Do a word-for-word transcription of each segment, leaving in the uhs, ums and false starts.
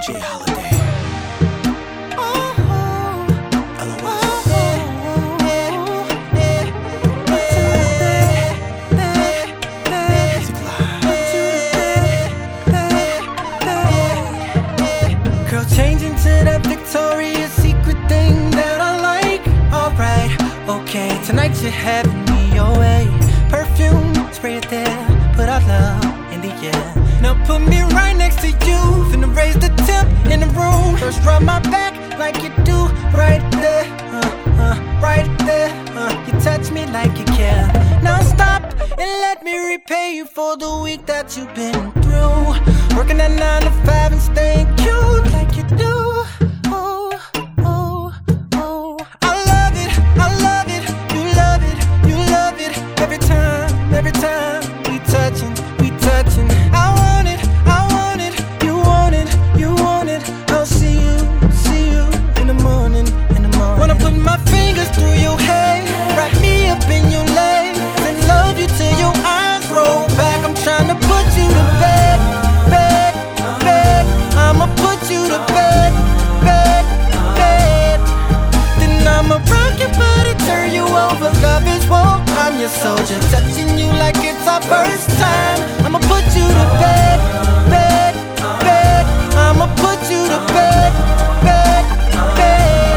J Holiday. Girl, changing to that Victoria's Secret thing that I like. Alright, okay, tonight you're having me your way. Perfume, spray it there, put our love in the air. Now put me right next to you, finna raise the temp in the room. First rub my back like you do, right there, uh, uh, right there, uh, you touch me like you care. Now stop and let me repay you for the week that you've been through. Working at nine to five and staying cute like you do. Oh, oh, oh, I love it, I love it, you love it, you love it. Every time, every time we touching, we touching. I want it, I want it, you want it, you want it. I'll see you, see you in the morning, in the morning. Wanna put my fingers through your hair, wrap me up in your legs, and love you till your eyes roll back. I'm trying to put you to bed, bed, bed. I'ma put you to bed, bed, bed. Then I'ma rock your body, turn you over. Love is war, I'm your soldier, touching you like it's our first time. I'ma put you to bed, bed, bed. I'ma put you to bed, bed, bed.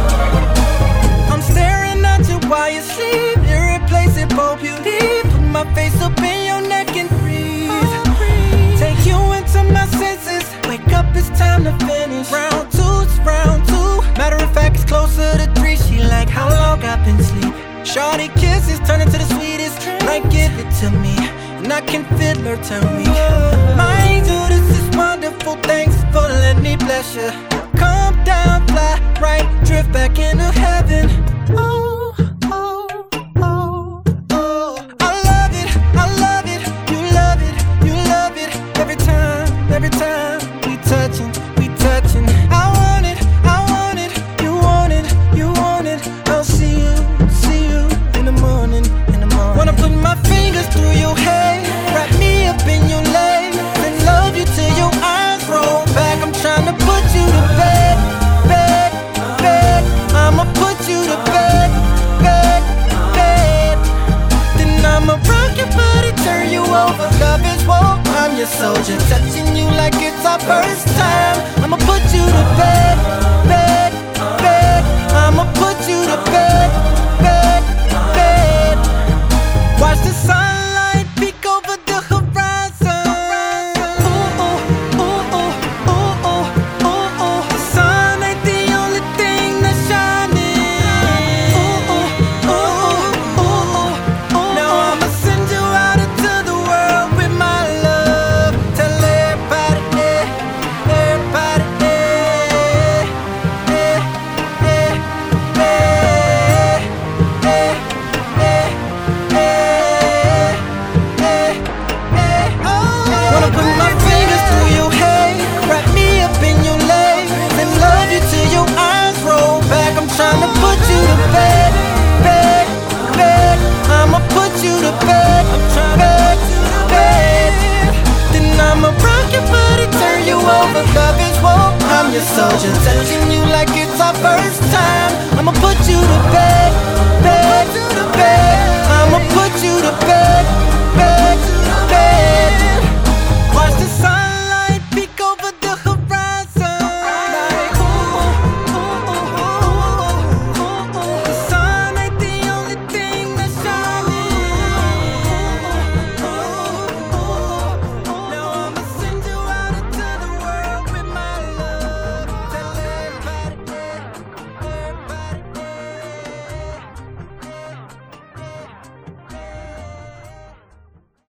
I'm staring at you while you sleep, irreplaceable beauty. Put my face up in your neck and freeze. Take you into my senses. Wake up, it's time to finish. Round two, it's round two. Matter of fact, it's closer to three. She like, how long I've been sleep? Shorty kisses turn into the sweetest. Like, give it to me, and I can feel her turn me. My angel, this is wonderful. Thanks for letting me bless you. Come down, fly right, drift back into heaven. Oh, oh, oh, oh. I love it, I love it, you love it, you love it. Every time, every time we touching, we touching. I want it, I want it, you want it, you want it. I'll see you, see you in the morning, in the morning. Wanna put my fingers through your hair, wrap me up in your legs, and love you till your eyes roll back. I'm trying to put you to bed, bed, bed. I'ma put you to bed, bed, bed. Then I'ma rock your body, turn you over. Love is war, I'm your soldier, touching you like it's our first time. I'ma put you to bed, bed, bed. I'ma put you to bed, bed, bed. Watch the sunlight peek over the horizon. Ooh, ooh, ooh, ooh, ooh, ooh, ooh, ooh. The sun ain't the only thing that's shining. Ooh, ooh, ooh, ooh, ooh, ooh. Now I'ma send you out into the world with my love. Tell everybody, eh, everybody, eh, eh, eh, eh, eh, eh, eh, eh, eh. Wanna put my fingers through your hair, wrap me up in your legs, and love you till your eyes roll back. I'm trying to put you to bed, bed, bed. I'ma put you to bed, bed, bed. Then I'ma rock your body, turn you over. Love is war, I'm your soldier, touching you like it's our first time. I'ma put you to bed.